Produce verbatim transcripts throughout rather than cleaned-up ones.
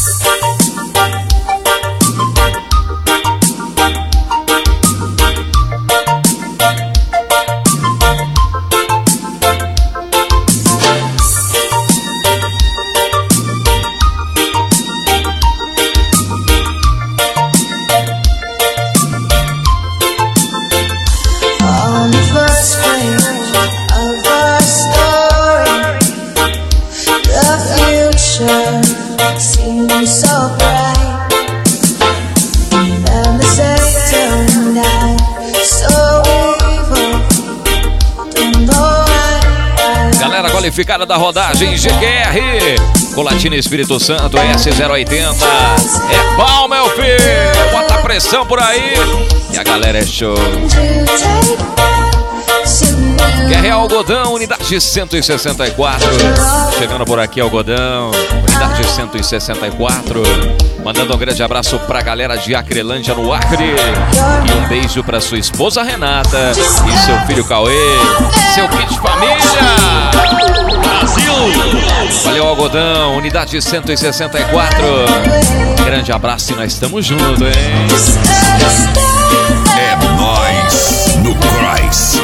Qualificada da rodagem G Q R, Colatina Espírito Santo S zero oitenta. É pau, meu filho, bota pressão por aí e a galera é show. Q R Algodão, unidade cento e sessenta e quatro. Chegando por aqui, Algodão, unidade cento e sessenta e quatro. Mandando um grande abraço pra galera de Acrelândia, no Acre. E um beijo pra sua esposa Renata e seu filho Cauê, seu kit família. Brasil! Valeu, Algodão, unidade cento e sessenta e quatro. Grande abraço e nós estamos juntos, hein? É nóis no Cross.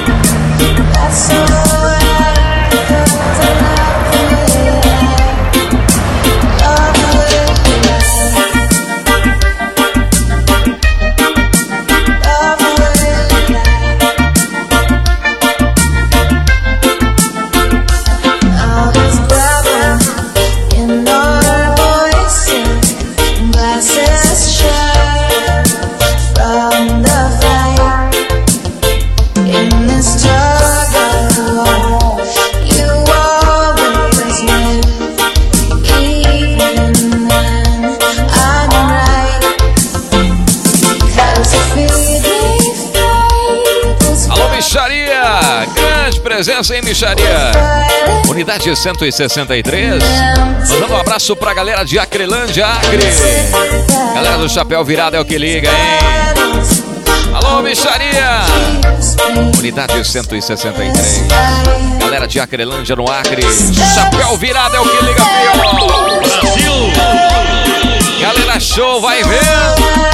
Presença em Micharia, unidade cento e sessenta e três. Mandando um abraço pra galera de Acrelândia, Acre. Galera do Chapéu Virado é o que liga, hein? Alô, Micharia, unidade cento e sessenta e três. Galera de Acrelândia, no Acre. Chapéu Virado é o que liga, filho. Brasil! Galera show, vai ver.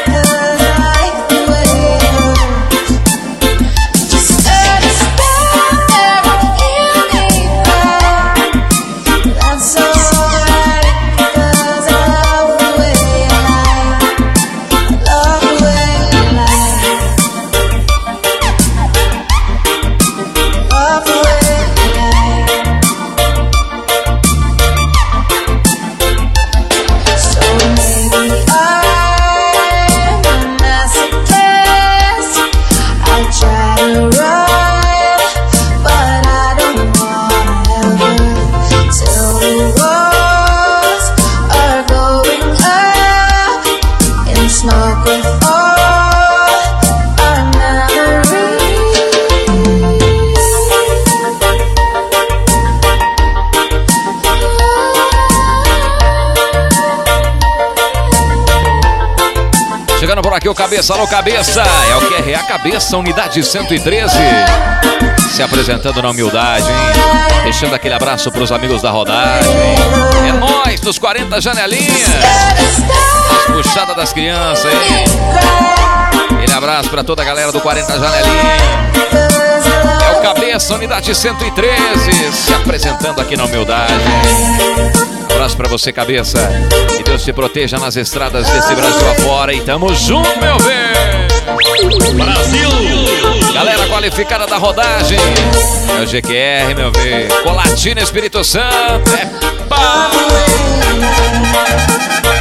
Chegando por aqui o Cabeça, alô Cabeça, é o Q R A Cabeça, unidade cento e treze. Se apresentando na humildade, hein? Deixando aquele abraço pros amigos da rodagem. É nóis, dos quarenta janelinhas. As puxadas das crianças, hein? Aquele abraço pra toda a galera do quarenta janelinhas. É o Cabeça, unidade cento e treze. Se apresentando aqui na humildade, hein? Abraço pra você, Cabeça. Que Deus te proteja nas estradas desse Brasil afora. E tamo junto, meu bem. Brasil! Galera qualificada da rodagem. É o G Q R, meu bem. Colatina Espírito Santo. É pau!